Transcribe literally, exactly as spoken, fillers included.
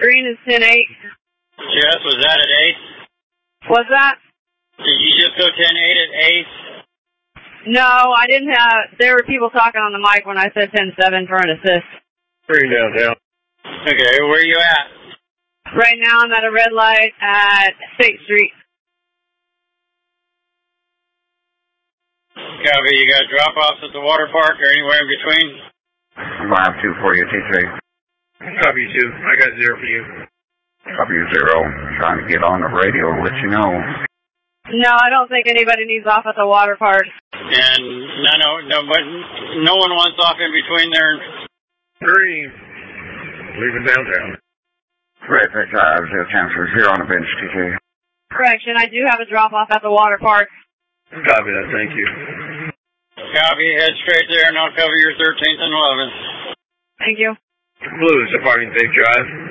Green is ten eight. Yes, was that at eight? What's that? Did you just go ten eight at eight? No, I didn't have, there were people talking on the mic when I said ten seven for an assist. Green downtown. Okay, where are you at? Right now I'm at a red light at State Street. Copy, you got drop-offs at the water park or anywhere in between? five two for you, T three. Copy two. I got zero for you. Copy zero. Trying to get on the radio and let you know. No, I don't think anybody needs off at the water park. And no, no, no, but no one wants off in between there. Green. Leaving downtown. Red six five, zero transfer, zero on the bench, T J. Correction, I do have a drop-off at the water park. Copy that, thank you. Copy, head straight there and I'll cover your thirteenth and eleventh. Thank you. Blues, departing Big Drive.